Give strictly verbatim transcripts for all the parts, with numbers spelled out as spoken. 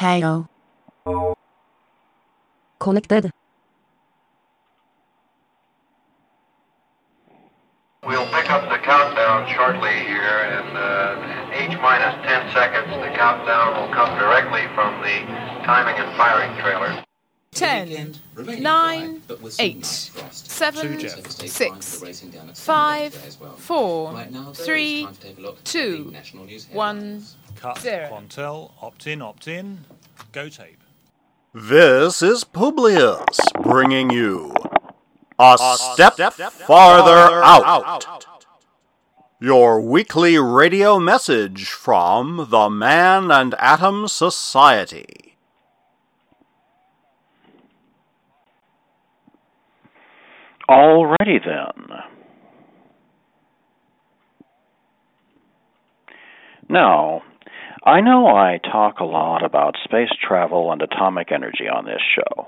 Hello. Connected. We'll pick up the countdown shortly here, and uh, in H minus ten seconds, the countdown will come directly from the timing and firing trailer. Ten, nine, eight, seven, six, five, four, three, two, one, Cut, zero. Quantel, opt-in, opt-in, go tape. This is Publius bringing you A, a step, step Farther Out. out. Your weekly radio message from the Man and Atom Society. Alrighty then. Now, I know I talk a lot about space travel and atomic energy on this show.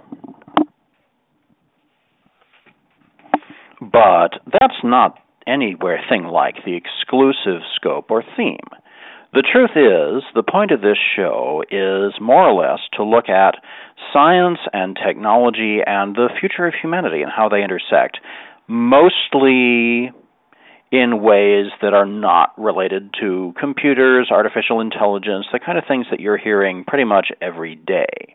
But that's not anywhere thing like the exclusive scope or theme. The truth is, the point of this show is more or less to look at science and technology and the future of humanity and how they intersect, mostly in ways that are not related to computers, artificial intelligence, the kind of things that you're hearing pretty much every day.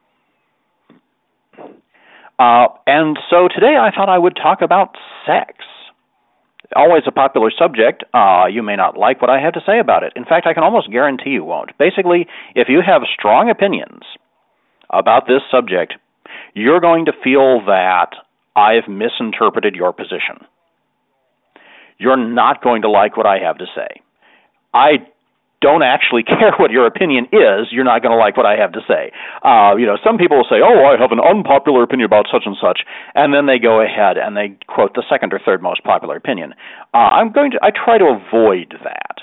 Uh, and so today I thought I would talk about sex. Always a popular subject. Uh, you may not like what I have to say about it. In fact, I can almost guarantee you won't. Basically, if you have strong opinions about this subject, you're going to feel that I've misinterpreted your position. You're not going to like what I have to say. I don't actually care what your opinion is. You're not going to like what I have to say. Uh, you know, some people will say, oh, I have an unpopular opinion about such and such, and then they go ahead and they quote the second or third most popular opinion. Uh, I'm going to, I try to avoid that.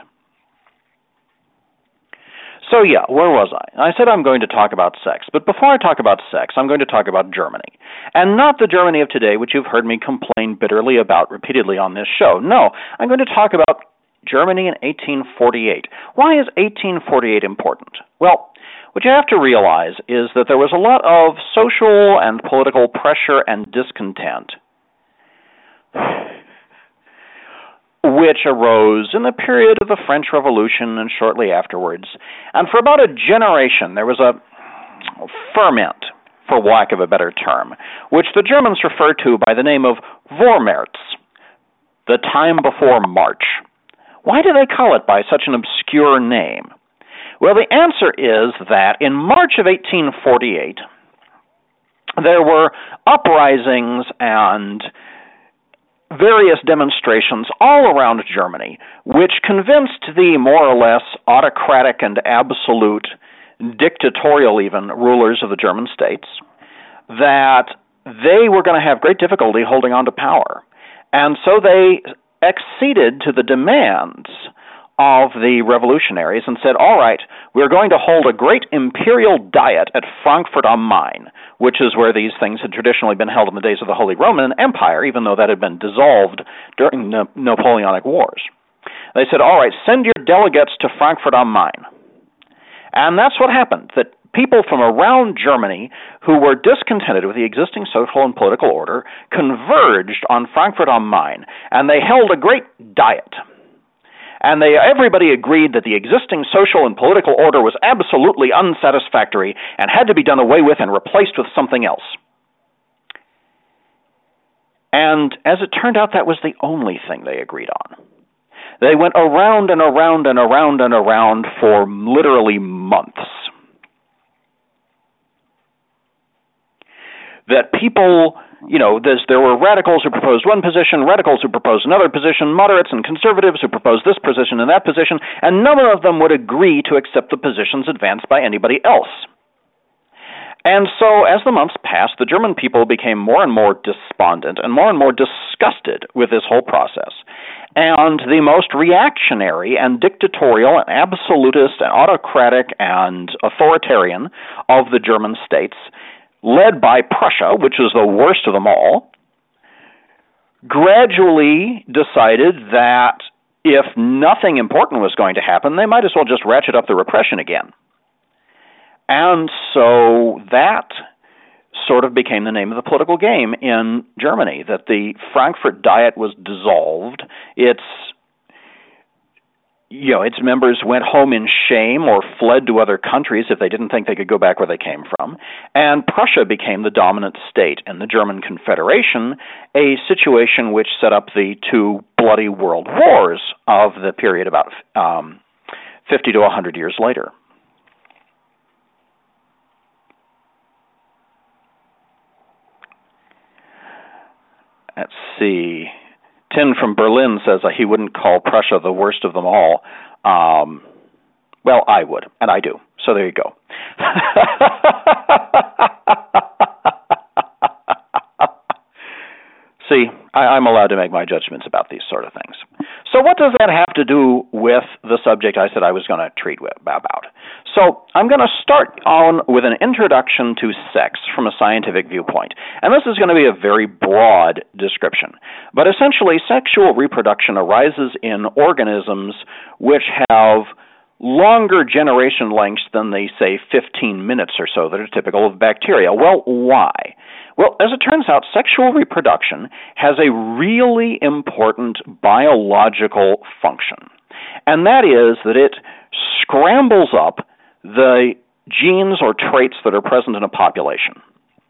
So yeah, where was I? I said I'm going to talk about sex, but before I talk about sex, I'm going to talk about Germany. And not the Germany of today, which you've heard me complain bitterly about repeatedly on this show. No, I'm going to talk about Germany in eighteen forty-eight. Why is eighteen forty-eight important? Well, what you have to realize is that there was a lot of social and political pressure and discontent which arose in the period of the French Revolution and shortly afterwards. And for about a generation, there was a ferment, for lack of a better term, which the Germans referred to by the name of Vormärz, the time before March. Why do they call it by such an obscure name? Well, the answer is that in March of eighteen forty-eight, there were uprisings and various demonstrations all around Germany, which convinced the more or less autocratic and absolute, dictatorial even, rulers of the German states that they were going to have great difficulty holding on to power. And so they acceded to the demands of the revolutionaries and said, all right, we're going to hold a great imperial diet at Frankfurt am Main, which is where these things had traditionally been held in the days of the Holy Roman Empire, even though that had been dissolved during the Napoleonic Wars. They said, all right, send your delegates to Frankfurt am Main. And that's what happened, that people from around Germany who were discontented with the existing social and political order converged on Frankfurt am Main, and they held a great diet. And they, everybody agreed that the existing social and political order was absolutely unsatisfactory and had to be done away with and replaced with something else. And as it turned out, that was the only thing they agreed on. They went around and around and around and around for literally months. That people, you know, there were radicals who proposed one position, radicals who proposed another position, moderates and conservatives who proposed this position and that position, and none of them would agree to accept the positions advanced by anybody else. And so, as the months passed, the German people became more and more despondent and more and more disgusted with this whole process. And the most reactionary and dictatorial and absolutist and autocratic and authoritarian of the German states, led by Prussia, which was the worst of them all, gradually decided that if nothing important was going to happen, they might as well just ratchet up the repression again. And so that sort of became the name of the political game in Germany, that the Frankfurt Diet was dissolved. Its You know, its members went home in shame or fled to other countries if they didn't think they could go back where they came from. And Prussia became the dominant state in the German Confederation, a situation which set up the two bloody world wars of the period about um, fifty to one hundred years later. Let's see. Tin from Berlin says uh, he wouldn't call Prussia the worst of them all. Um, well, I would, and I do. So there you go. See, I, I'm allowed to make my judgments about these sort of things. So what does that have to do with the subject I said I was going to treat with, about? So I'm going to start on with an introduction to sex from a scientific viewpoint. And this is going to be a very broad description. But essentially, sexual reproduction arises in organisms which have longer generation lengths than the, say, fifteen minutes or so that are typical of bacteria. Well, why? Well, as it turns out, sexual reproduction has a really important biological function, and that is that it scrambles up the genes or traits that are present in a population.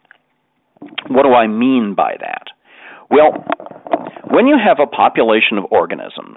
What do I mean by that? Well, when you have a population of organisms,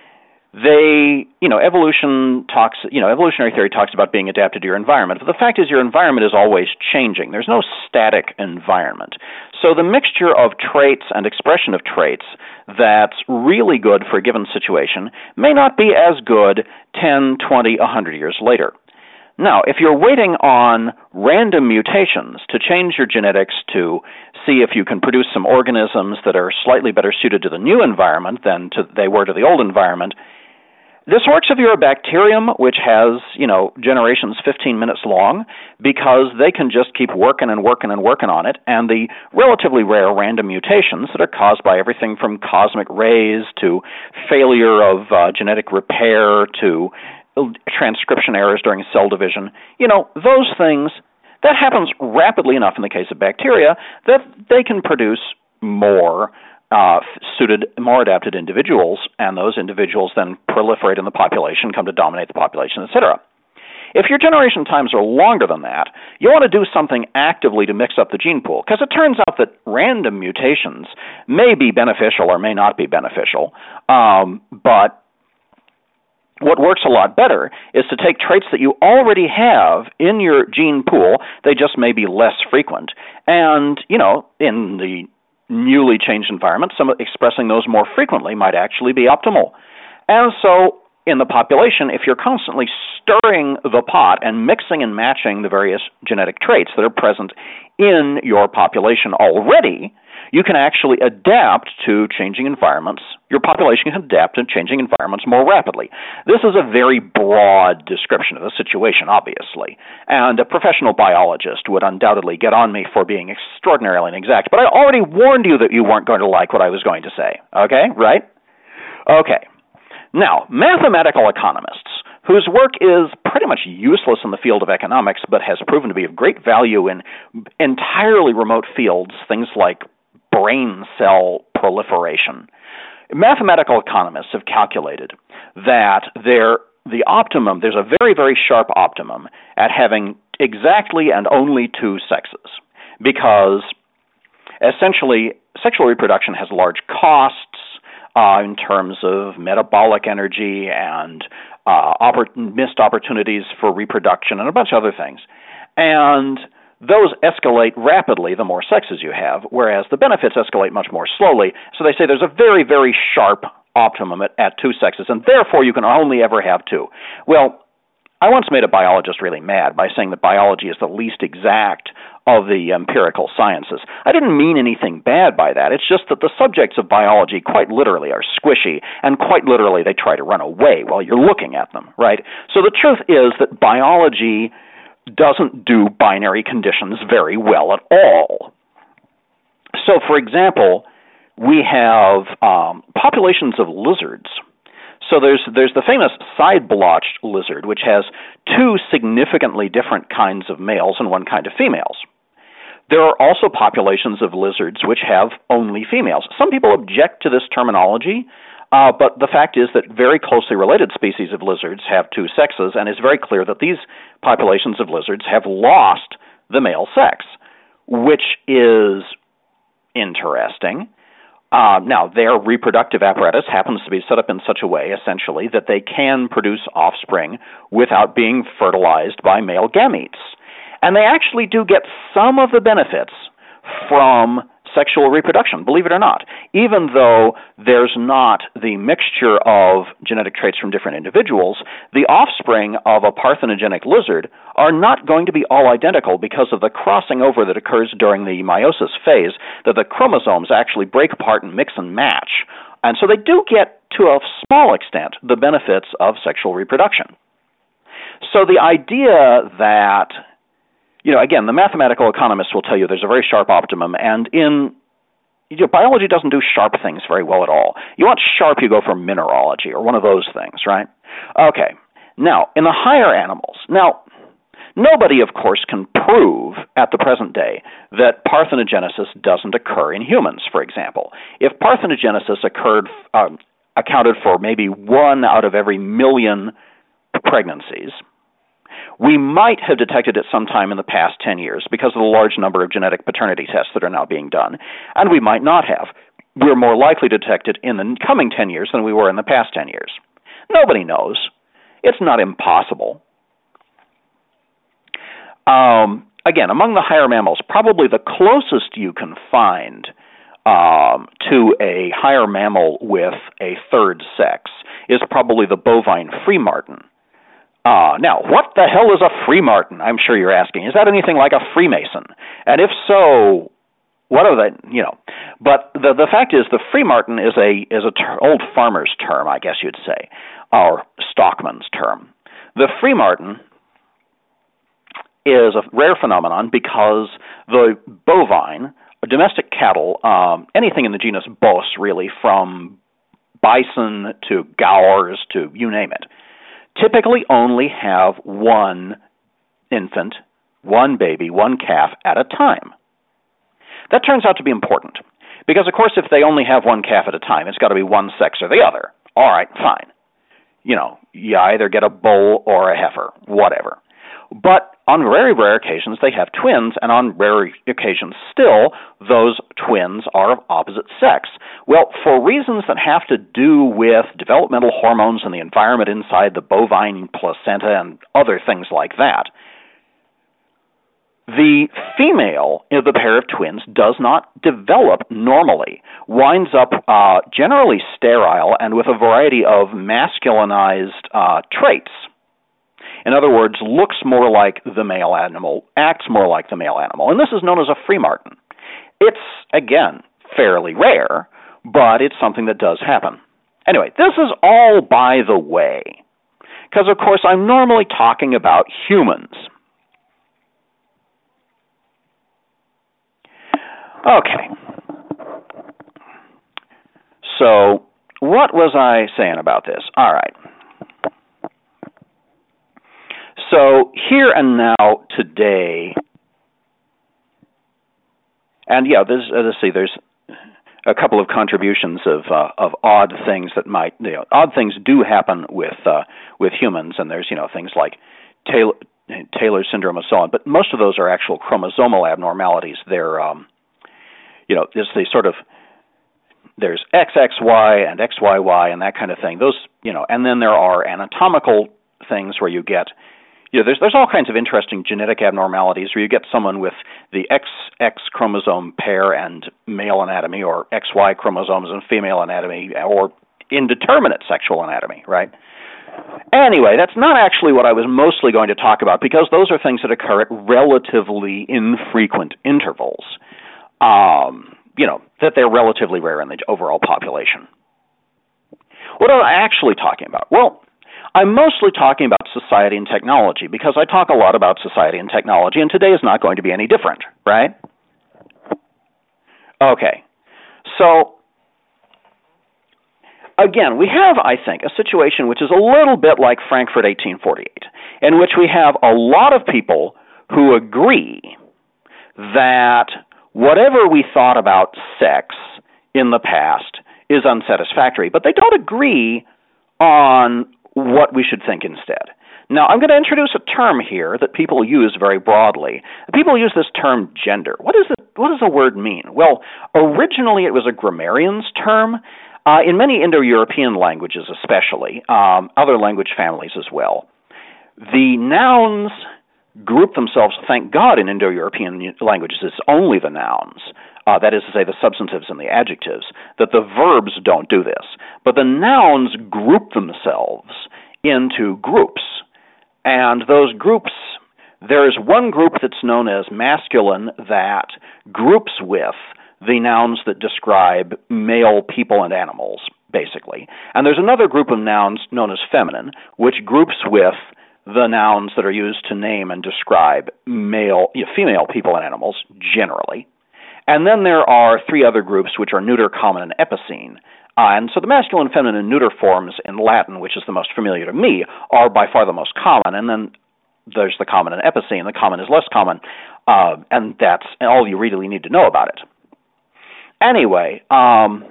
They, you know, evolution talks, you know, evolutionary theory talks about being adapted to your environment, but the fact is your environment is always changing. There's no static environment. So the mixture of traits and expression of traits that's really good for a given situation may not be as good ten, twenty, one hundred years later. Now, if you're waiting on random mutations to change your genetics to see if you can produce some organisms that are slightly better suited to the new environment than to, they were to the old environment, this works if you're a bacterium which has, you know, generations fifteen minutes long, because they can just keep working and working and working on it, and the relatively rare random mutations that are caused by everything from cosmic rays to failure of uh, genetic repair to transcription errors during cell division, you know, those things, that happens rapidly enough in the case of bacteria that they can produce more uh, suited, more adapted individuals, and those individuals then proliferate in the population, come to dominate the population, et cetera. If your generation times are longer than that, you want to do something actively to mix up the gene pool, because it turns out that random mutations may be beneficial or may not be beneficial, um, but what works a lot better is to take traits that you already have in your gene pool, they just may be less frequent, and, you know, in the newly changed environment, some expressing those more frequently might actually be optimal. And so in the population, if you're constantly stirring the pot and mixing and matching the various genetic traits that are present in your population already, you can actually adapt to changing environments. Your population can adapt to changing environments more rapidly. This is a very broad description of the situation, obviously, and a professional biologist would undoubtedly get on me for being extraordinarily inexact, but I already warned you that you weren't going to like what I was going to say. Okay, right? Okay. Now, mathematical economists, whose work is pretty much useless in the field of economics, but has proven to be of great value in entirely remote fields, things like brain cell proliferation. Mathematical economists have calculated that there, the optimum, there's a very, very sharp optimum at having exactly and only two sexes, because essentially sexual reproduction has large costs uh, in terms of metabolic energy and uh, oppor- missed opportunities for reproduction and a bunch of other things. And those escalate rapidly the more sexes you have, whereas the benefits escalate much more slowly. So they say there's a very, very sharp optimum at, at two sexes, and therefore you can only ever have two. Well, I once made a biologist really mad by saying that biology is the least exact of the empirical sciences. I didn't mean anything bad by that. It's just that the subjects of biology quite literally are squishy, and quite literally they try to run away while you're looking at them, right? So the truth is that biology doesn't do binary conditions very well at all. So, for example, we have um, populations of lizards. So there's there's the famous side-blotched lizard, which has two significantly different kinds of males and one kind of females. There are also populations of lizards which have only females. Some people object to this terminology, uh, but the fact is that very closely related species of lizards have two sexes, and it's very clear that these populations of lizards have lost the male sex, which is interesting. Uh, now, their reproductive apparatus happens to be set up in such a way, essentially, that they can produce offspring without being fertilized by male gametes. And they actually do get some of the benefits from sexual reproduction, believe it or not, even though there's not the mixture of genetic traits from different individuals. The offspring of a parthenogenic lizard are not going to be all identical because of the crossing over that occurs during the meiosis phase, that the chromosomes actually break apart and mix and match. And so they do get, to a small extent, the benefits of sexual reproduction. So the idea that, you know, again, the mathematical economists will tell you there's a very sharp optimum, and in you know, biology doesn't do sharp things very well at all. You want sharp, you go for mineralogy or one of those things, right? Okay. Now, in the higher animals, now, nobody, of course, can prove at the present day that parthenogenesis doesn't occur in humans, for example. If parthenogenesis occurred, uh, accounted for maybe one out of every million pregnancies, we might have detected it sometime in the past ten years because of the large number of genetic paternity tests that are now being done, and we might not have. We're more likely to detect it in the coming ten years than we were in the past ten years. Nobody knows. It's not impossible. Um, again, among the higher mammals, probably the closest you can find um, to a higher mammal with a third sex is probably the bovine free marten. Uh, now, what the hell is a free marten? I'm sure you're asking. Is that anything like a Freemason? And if so, what are they? You know, but the the fact is, the free marten is a is a ter- old farmer's term, I guess you'd say, or stockman's term. The free marten is a rare phenomenon because the bovine, domestic cattle, um, anything in the genus Bos, really, from bison to gaurs to you name it, typically only have one infant, one baby, one calf at a time. That turns out to be important because, of course, if they only have one calf at a time, it's got to be one sex or the other. All right, fine. You know, you either get a bull or a heifer, whatever. But on very rare occasions, they have twins, and on rare occasions still, those twins are of opposite sex. Well, for reasons that have to do with developmental hormones and the environment inside the bovine placenta and other things like that, the female of the pair of twins does not develop normally, winds up uh, generally sterile and with a variety of masculinized uh, traits. In other words, looks more like the male animal, acts more like the male animal. And this is known as a free marten. It's, again, fairly rare, but it's something that does happen. Anyway, this is all by the way, because, of course, I'm normally talking about humans. Okay. So, what was I saying about this? All right. So here and now today, and yeah, this, uh, let's see, there's a couple of contributions of uh, of odd things that might, you know, odd things do happen with uh, with humans, and there's, you know, things like Taylor, Taylor syndrome and so on, but most of those are actual chromosomal abnormalities. They're, um, you know, it's the sort of, there's X X Y and X Y Y and that kind of thing. Those, you know, and then there are anatomical things where you get, you know, there's there's all kinds of interesting genetic abnormalities where you get someone with the X X chromosome pair and male anatomy, or X Y chromosomes and female anatomy, or indeterminate sexual anatomy, right? Anyway, that's not actually what I was mostly going to talk about, because those are things that occur at relatively infrequent intervals. Um, you know, that they're relatively rare in the overall population. What am I actually talking about? Well, I'm mostly talking about society and technology, because I talk a lot about society and technology, and today is not going to be any different, right? Okay. So, again, we have, I think, a situation which is a little bit like Frankfurt eighteen forty-eight, in which we have a lot of people who agree that whatever we thought about sex in the past is unsatisfactory, but they don't agree on what we should think instead. Now, I'm going to introduce a term here that people use very broadly. People use this term gender. What is it? What does the word mean? Well, originally it was a grammarian's term. Uh, in many Indo-European languages especially, um, other language families as well, the nouns group themselves, thank God in Indo-European languages it's only the nouns, uh, that is to say the substantives and the adjectives, that the verbs don't do this. But the nouns group themselves into groups. And those groups, there is one group that's known as masculine that groups with the nouns that describe male people and animals, basically. And there's another group of nouns known as feminine, which groups with the nouns that are used to name and describe male, you know, female people and animals, generally. And then there are three other groups, which are neuter, common, and epicene. Uh, and so the masculine, feminine, and neuter forms in Latin, which is the most familiar to me, are by far the most common. And then there's the common and epicene. The common is less common, uh, and that's all you really need to know about it. Anyway, um,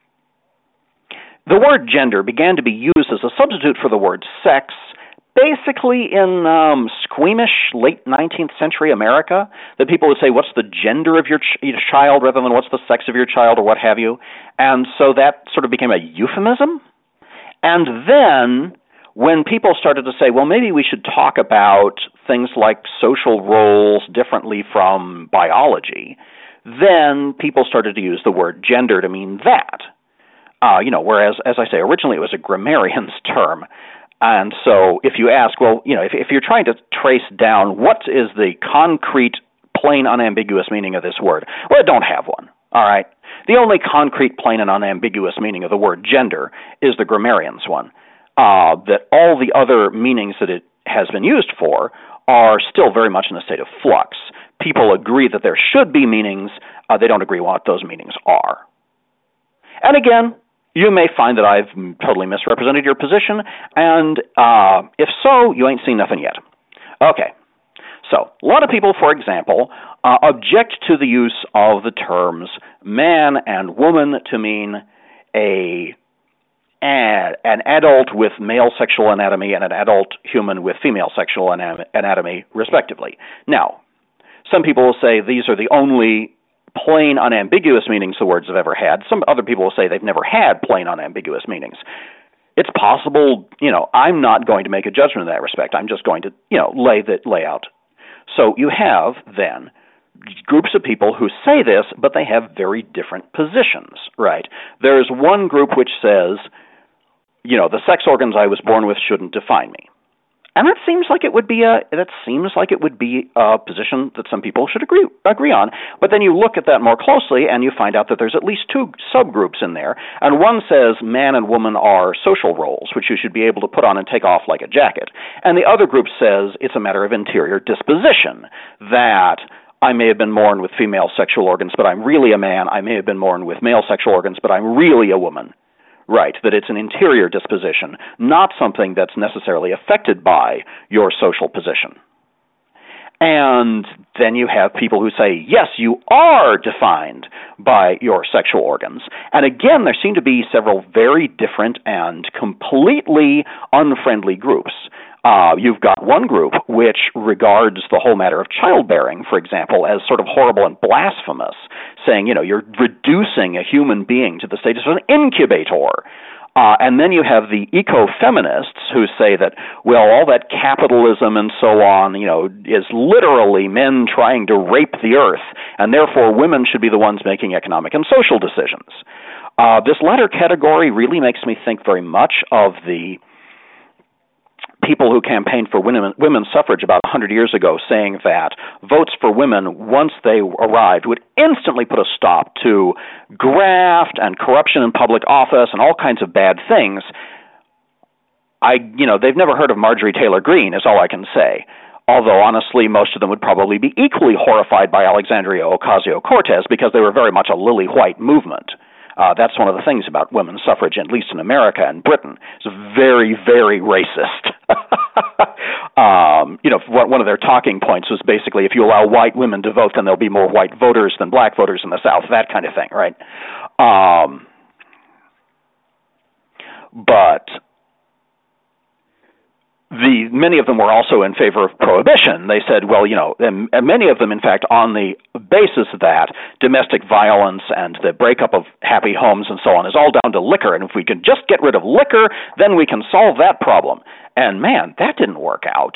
the word gender began to be used as a substitute for the word sex, basically in um, squeamish late nineteenth century America, that people would say, what's the gender of your, ch- your child rather than what's the sex of your child or what have you. And so that sort of became a euphemism. And then when people started to say, well, maybe we should talk about things like social roles differently from biology, then people started to use the word gender to mean that. Uh, you know, whereas, as I say, originally it was a grammarian's term. And so if you ask, well, you know, if, if you're trying to trace down what is the concrete, plain, unambiguous meaning of this word, well, I don't have one, all right? The only concrete, plain, and unambiguous meaning of the word gender is the grammarian's one. Uh, that all the other meanings that it has been used for are still very much in a state of flux. People agree that there should be meanings. Uh, they don't agree what those meanings are. And again, you may find that I've totally misrepresented your position, and uh, if so, you ain't seen nothing yet. Okay, so a lot of people, for example, uh, object to the use of the terms man and woman to mean a an, an adult with male sexual anatomy and an adult human with female sexual anatomy, respectively. Now, some people will say these are the only plain, unambiguous meanings the words have ever had. Some other people will say they've never had plain, unambiguous meanings. It's possible, you know, I'm not going to make a judgment in that respect. I'm just going to, you know, lay the layout. So you have, then, groups of people who say this, but they have very different positions, right? There's one group which says, you know, the sex organs I was born with shouldn't define me. And that seems like it would be a that seems like it would be a position that some people should agree agree on. But then you look at that more closely, and you find out that there's at least two subgroups in there. And one says man and woman are social roles, which you should be able to put on and take off like a jacket. And the other group says it's a matter of interior disposition, that I may have been born with female sexual organs, but I'm really a man. I may have been born with male sexual organs, but I'm really a woman. Right, that it's an interior disposition, not something that's necessarily affected by your social position. And then you have people who say, yes, you are defined by your sexual organs. And again, there seem to be several very different and completely unfriendly groups. Uh, you've got one group which regards the whole matter of childbearing, for example, as sort of horrible and blasphemous, saying, you know, you're reducing a human being to the status of an incubator. Uh, and then you have the eco-feminists who say that, well, all that capitalism and so on, you know, is literally men trying to rape the earth, and therefore women should be the ones making economic and social decisions. Uh, this latter category really makes me think very much of the people who campaigned for women, women's suffrage about one hundred years ago, saying that votes for women, once they arrived, would instantly put a stop to graft and corruption in public office and all kinds of bad things. I, you know, they've never heard of Marjorie Taylor Greene, is all I can say. Although, honestly, most of them would probably be equally horrified by Alexandria Ocasio-Cortez because they were very much a lily-white movement. Uh, that's one of the things about women's suffrage, at least in America and Britain. It's very, very racist. um, you know, one of their talking points was basically, if you allow white women to vote, then there'll be more white voters than black voters in the South, that kind of thing, right? Um, but the many of them were also in favor of prohibition. They said, well, you know, and, and many of them, in fact, on the basis that domestic violence and the breakup of happy homes and so on is all down to liquor, and if we can just get rid of liquor, then we can solve that problem. And man, that didn't work out.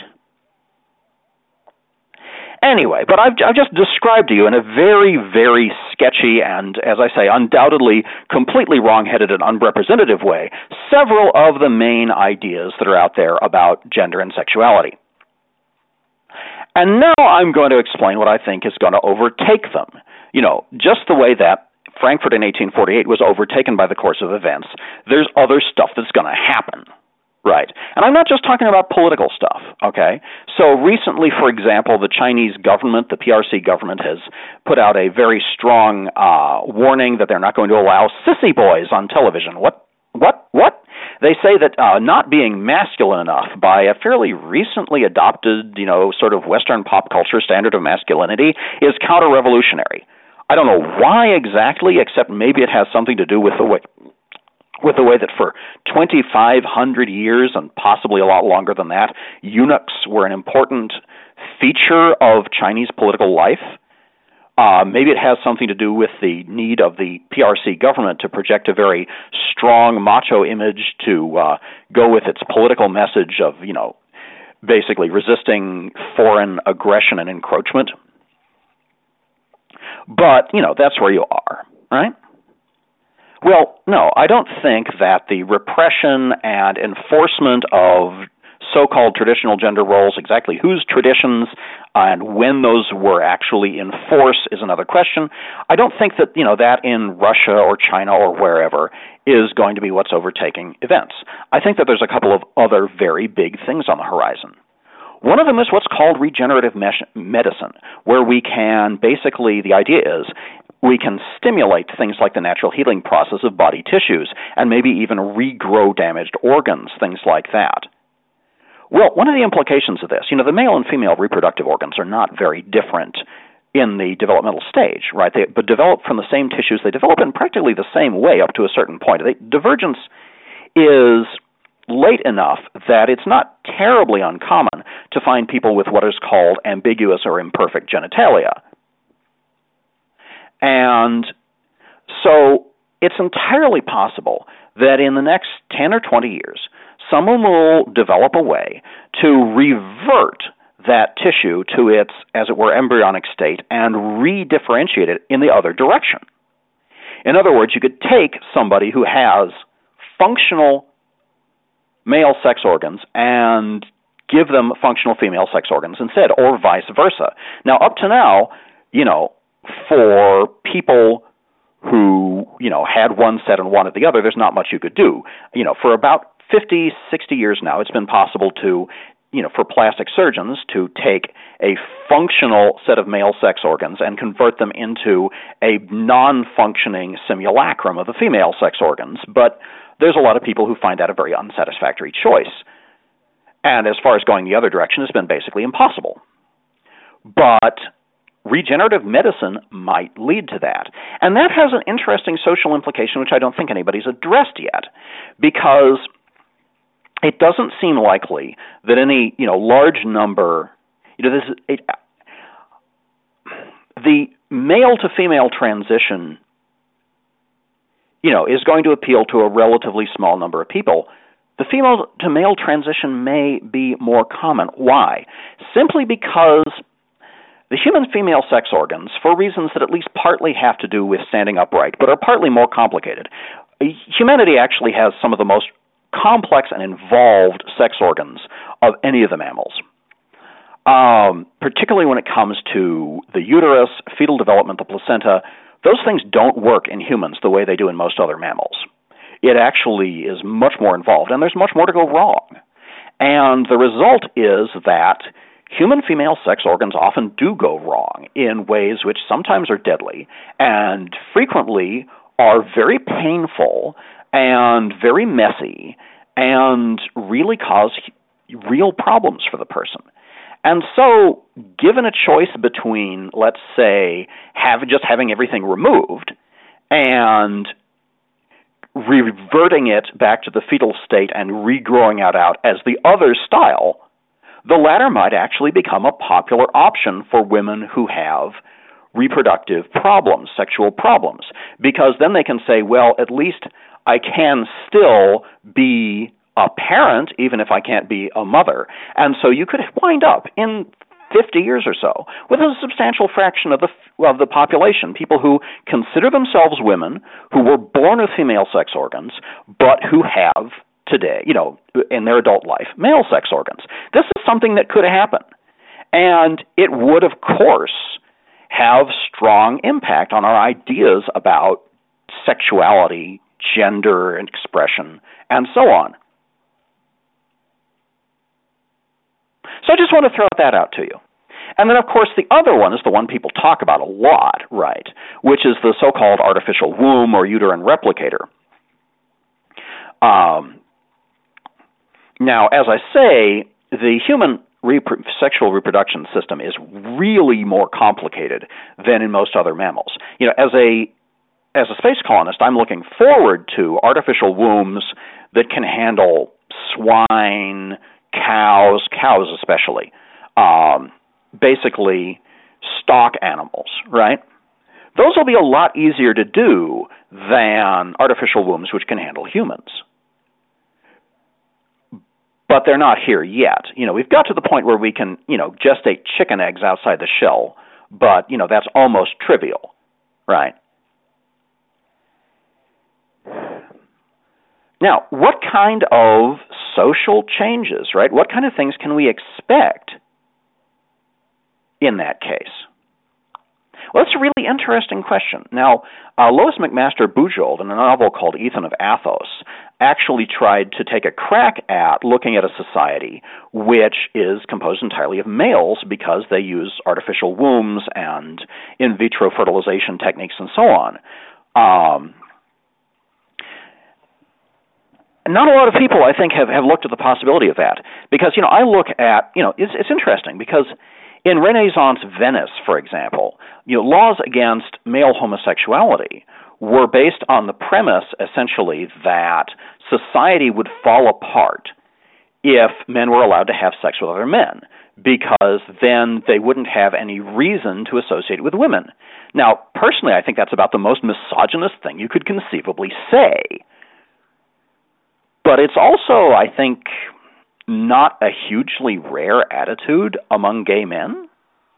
Anyway, but I've, I've just described to you in a very, very sketchy and, as I say, undoubtedly completely wrong-headed and unrepresentative way several of the main ideas that are out there about gender and sexuality. And now I'm going to explain what I think is going to overtake them. You know, just the way that Frankfurt in eighteen forty-eight was overtaken by the course of events, there's other stuff that's going to happen. Right. And I'm not just talking about political stuff, okay? So recently, for example, the Chinese government, the P R C government, has put out a very strong uh, warning that they're not going to allow sissy boys on television. What? What? What? They say that uh, not being masculine enough by a fairly recently adopted, you know, sort of Western pop culture standard of masculinity is counter-revolutionary. I don't know why exactly, except maybe it has something to do with the way... with the way that for twenty-five hundred years, and possibly a lot longer than that, eunuchs were an important feature of Chinese political life. Uh, maybe it has something to do with the need of the P R C government to project a very strong macho image to uh, go with its political message of, you know, basically resisting foreign aggression and encroachment. But, you know, that's where you are, right? Well, no, I don't think that the repression and enforcement of so-called traditional gender roles, exactly whose traditions and when those were actually in force is another question. I don't think that, you know, that in Russia or China or wherever is going to be what's overtaking events. I think that there's a couple of other very big things on the horizon. One of them is what's called regenerative medicine, where we can basically, the idea is, we can stimulate things like the natural healing process of body tissues and maybe even regrow damaged organs, things like that. Well, one of the implications of this, you know, the male and female reproductive organs are not very different in the developmental stage, right? They but develop from the same tissues. They develop in practically the same way up to a certain point. The divergence is late enough that it's not terribly uncommon to find people with what is called ambiguous or imperfect genitalia. And so it's entirely possible that in the next ten or twenty years, someone will develop a way to revert that tissue to its, as it were, embryonic state and re-differentiate it in the other direction. In other words, you could take somebody who has functional male sex organs and give them functional female sex organs instead, or vice versa. Now, up to now, you know, for people who, you know, had one set and wanted the other, there's not much you could do. You know, for about fifty, sixty years now, it's been possible to, you know, for plastic surgeons to take a functional set of male sex organs and convert them into a non-functioning simulacrum of the female sex organs. But there's a lot of people who find that a very unsatisfactory choice. And as far as going the other direction, it's been basically impossible. But regenerative medicine might lead to that. And that has an interesting social implication, which I don't think anybody's addressed yet, because it doesn't seem likely that any, you know, large number, you know, this it, the male to female transition, you know, is going to appeal to a relatively small number of people. The female to male transition may be more common. Why? Simply because the human female sex organs, for reasons that at least partly have to do with standing upright, but are partly more complicated, humanity actually has some of the most complex and involved sex organs of any of the mammals, um, particularly when it comes to the uterus, fetal development, the placenta. Those things don't work in humans the way they do in most other mammals. It actually is much more involved, and there's much more to go wrong. And the result is that human female sex organs often do go wrong in ways which sometimes are deadly and frequently are very painful and very messy and really cause real problems for the person. And so, given a choice between, let's say, have, just having everything removed and reverting it back to the fetal state and regrowing it out as the other style, the latter might actually become a popular option for women who have reproductive problems, sexual problems, because then they can say, well, at least I can still be a parent, even if I can't be a mother. And so you could wind up in fifty years or so with a substantial fraction of the of the population, people who consider themselves women, who were born with female sex organs, but who have today, you know, in their adult life, male sex organs. This is something that could happen. And it would, of course, have strong impact on our ideas about sexuality, gender and expression, and so on. So I just want to throw that out to you. And then, of course, the other one is the one people talk about a lot, right, which is the so-called artificial womb or uterine replicator. Um, now, as I say, the human repro- sexual reproduction system is really more complicated than in most other mammals. You know, as a as a space colonist, I'm looking forward to artificial wombs that can handle swine, cows, cows especially, um, basically stock animals, right? Those will be a lot easier to do than artificial wombs which can handle humans. But they're not here yet. You know, we've got to the point where we can, you know, gestate chicken eggs outside the shell, but, you know, that's almost trivial, right? Now, what kind of social changes, right? What kind of things can we expect in that case? Well, that's a really interesting question. Now, uh, Lois McMaster Bujold, in a novel called Ethan of Athos, actually tried to take a crack at looking at a society which is composed entirely of males because they use artificial wombs and in vitro fertilization techniques and so on. Um, Not a lot of people, I think, have, have looked at the possibility of that. Because, you know, I look at, you know, it's, it's interesting because in Renaissance Venice, for example, you know, laws against male homosexuality were based on the premise, essentially, that society would fall apart if men were allowed to have sex with other men, because then they wouldn't have any reason to associate with women. Now, personally, I think that's about the most misogynist thing you could conceivably say. But it's also, I think, not a hugely rare attitude among gay men.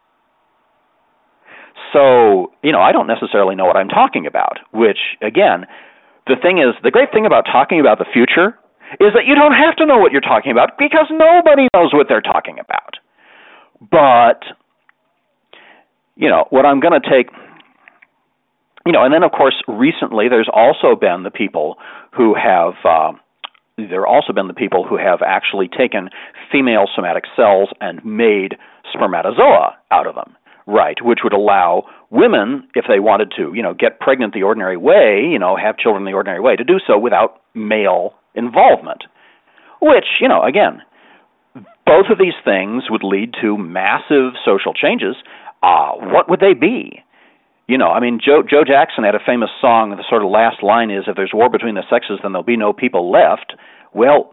So, you know, I don't necessarily know what I'm talking about, which, again, the thing is, the great thing about talking about the future is that you don't have to know what you're talking about because nobody knows what they're talking about. But, you know, what I'm going to take, you know, and then, of course, recently there's also been the people who have... Uh, There have also been the people who have actually taken female somatic cells and made spermatozoa out of them, right, which would allow women, if they wanted to, you know, get pregnant the ordinary way, you know, have children the ordinary way, to do so without male involvement, which, you know, again, both of these things would lead to massive social changes. Uh, what would they be? You know, I mean, Joe, Joe Jackson had a famous song, the sort of last line is, if there's war between the sexes, then there'll be no people left. Well,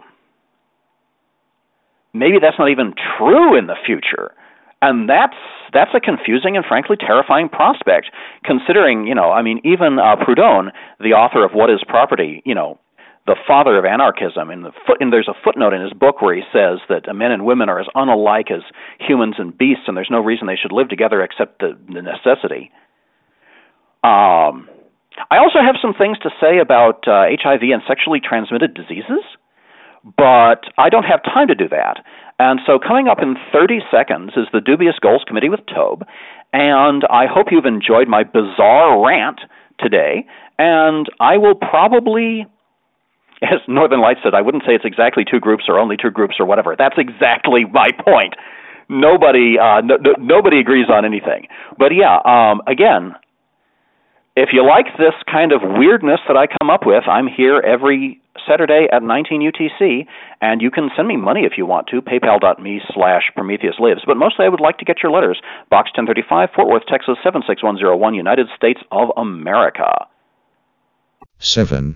maybe that's not even true in the future. And that's that's a confusing and frankly terrifying prospect, considering, you know, I mean, even uh, Proudhon, the author of What is Property, you know, the father of anarchism, in the foot, and there's a footnote in his book where he says that men and women are as unalike as humans and beasts, and there's no reason they should live together except the, the necessity. Um, I also have some things to say about uh, H I V and sexually transmitted diseases, but I don't have time to do that. And so coming up in thirty seconds is the Dubious Goals Committee with Tobe, and I hope you've enjoyed my bizarre rant today, and I will probably, as Northern Lights said, I wouldn't say it's exactly two groups or only two groups or whatever. That's exactly my point. Nobody, uh, no, no, nobody agrees on anything. But yeah, um, again, If you like this kind of weirdness that I come up with, I'm here every Saturday at nineteen U T C, and you can send me money if you want to, paypal.me slash Prometheus Lives. But mostly I would like to get your letters. Box ten thirty-five, Fort Worth, Texas, seven six one zero one, United States of America. seven.